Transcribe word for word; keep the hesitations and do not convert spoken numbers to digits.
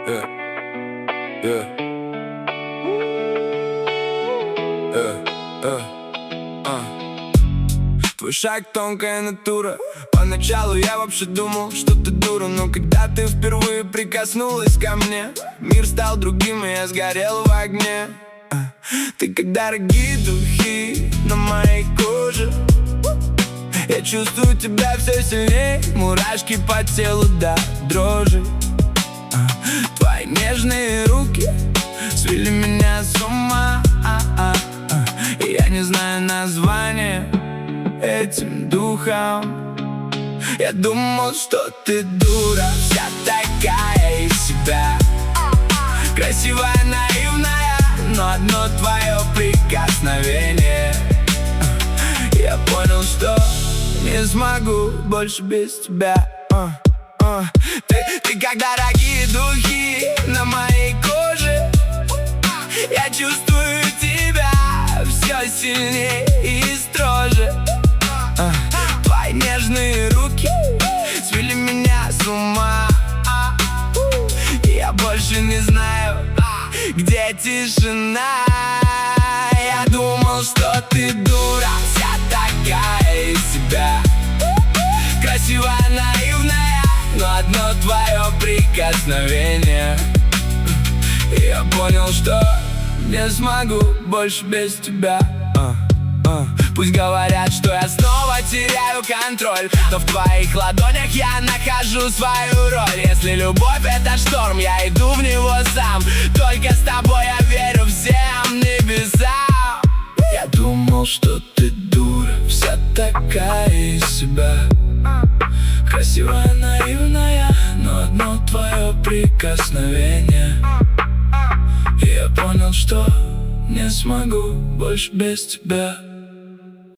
Yeah. Yeah. Yeah. Yeah. Uh. Твой шаг — тонкая натура. Поначалу я вообще думал, что ты дура, но когда ты впервые прикоснулась ко мне, мир стал другим, и я сгорел в огне. Ты как дорогие духи на моей коже. Я чувствую тебя все сильнее, мурашки по телу до дрожи. Твои нежные руки свели меня с ума. И я не знаю названия этим духом. Я думал, что ты дура, вся такая из себя, красивая, наивная, но одно твое прикосновение. Я понял, что не смогу больше без тебя. uh, uh. Ты, ты как дорогие духи на моей коже. Я чувствую тебя все сильнее и строже. uh. Твои нежные руки свели меня с ума. Я больше не знаю, где тишина. Я думал, что ты дура, вся такая из себя, красивая, наивная, но одно твое прикосновение. Я понял, что не смогу больше без тебя. uh, uh. Пусть говорят, что я снова теряю контроль, но в твоих ладонях я нахожу свою роль. Если любовь — это шторм, я иду в него сам. Только с тобой я верю всем небесам. Я думал, что ты дура, вся такая из себя, красивая, наивная, но одно твое прикосновение. И я понял, что не смогу больше без тебя.